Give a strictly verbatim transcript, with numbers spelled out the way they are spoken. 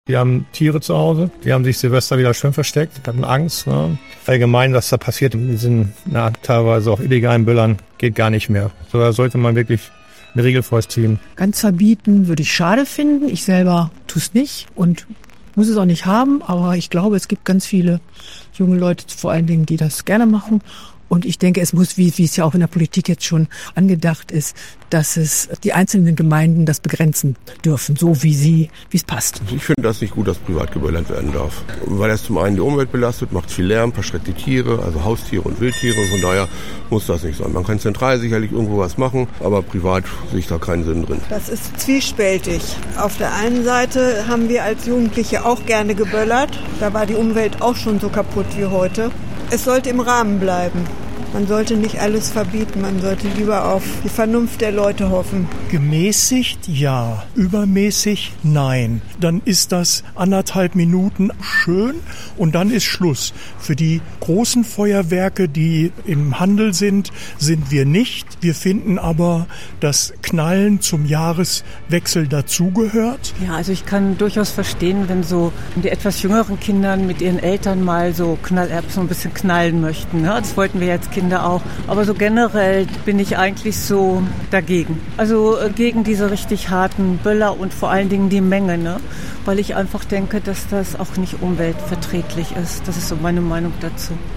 Die haben Tiere zu Hause, die haben sich Silvester wieder schön versteckt, hatten Angst. Ne? Allgemein, was da passiert in diesen na, teilweise auch illegalen Böllern, geht gar nicht mehr. So, da sollte man wirklich eine Regel vorziehen. Ganz verbieten würde ich schade finden. Ich selber tue es nicht und muss es auch nicht haben. Aber ich glaube, es gibt ganz viele junge Leute, vor allen Dingen, die das gerne machen. Und ich denke, es muss, wie, wie es ja auch in der Politik jetzt schon angedacht ist, dass es die einzelnen Gemeinden das begrenzen dürfen, so wie sie, wie es passt. Ich finde das nicht gut, dass privat geböllert werden darf. Weil das zum einen die Umwelt belastet, macht viel Lärm, verschreckt die Tiere, also Haustiere und Wildtiere. Von daher muss das nicht sein. Man kann zentral sicherlich irgendwo was machen, aber privat sehe ich da keinen Sinn drin. Das ist zwiespältig. Auf der einen Seite haben wir als Jugendliche auch gerne geböllert. Da war die Umwelt auch schon so kaputt wie heute. Es sollte im Rahmen bleiben. Man sollte nicht alles verbieten, man sollte lieber auf die Vernunft der Leute hoffen. Gemäßigt ja, übermäßig nein. Dann ist das anderthalb Minuten schön und dann ist Schluss. Für die großen Feuerwerke, die im Handel sind, sind wir nicht. Wir finden aber, dass Knallen zum Jahreswechsel dazugehört. Ja, also ich kann durchaus verstehen, wenn so die etwas jüngeren Kinder mit ihren Eltern mal so Knallerbsen ein bisschen knallen möchten. Ne? Das wollten wir jetzt Kinder auch. Aber so generell bin ich eigentlich so dagegen. Also äh, gegen diese richtig harten Böller und vor allen Dingen die Menge, ne? Weil ich einfach denke, dass das auch nicht umweltverträglich ist. Das ist so meine Meinung dazu.